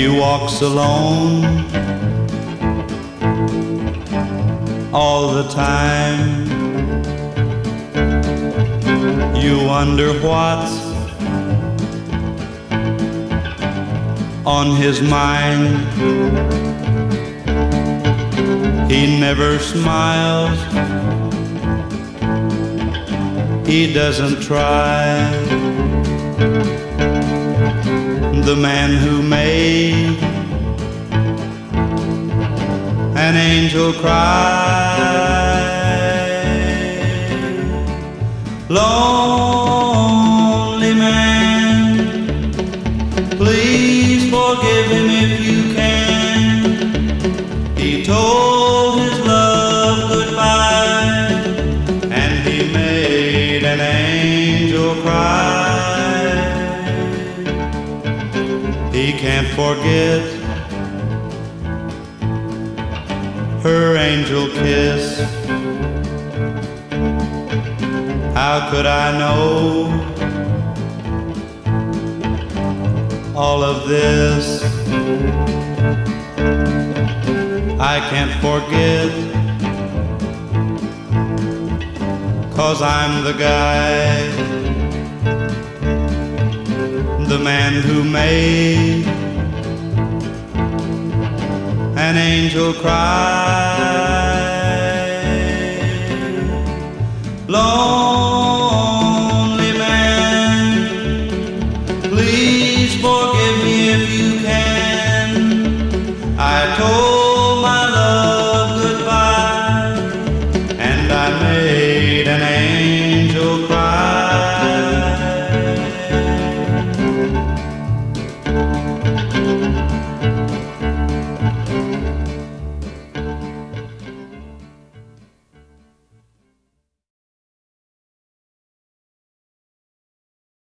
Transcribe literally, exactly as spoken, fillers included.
He walks alone all the time. You wonder what's on his mind. He never smiles, he doesn't try. The man who made an angel cry. Lonely man, please forgive him if you can. He told his love goodbye, and he made an angel cry. He can't forget her angel kiss. How could I know all of this? I can't forget, 'cause I'm the guy, the man who made an angel cry. Lonely man, please forgive me if you can. I told my love goodbye, and I made an angel cry.